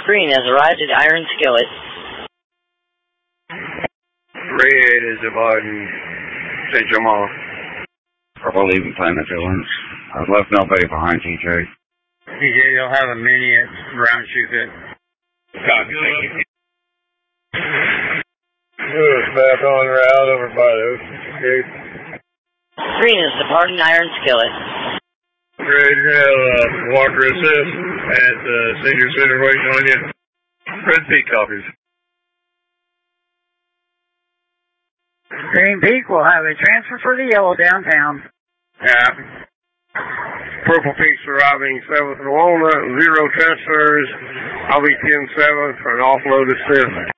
Green has arrived at Iron Skillet. Red is departing St. Jamal. Purple leaving Planet Villains. I've left nobody behind, TJ. TJ, you'll have a mini at Brown Shoe Fit. Copy, thank you. Lewis back on route over by the Ocean Gate. Green is departing Iron Skillet. Red, Walker Assist at Senior Center waiting on you. Red Peak copies. Green Peak will have a transfer for the yellow downtown. Yeah. Purple Peak's arriving 7th and Walnut, 0 transfers. I'll be 10-7 for an offload assist.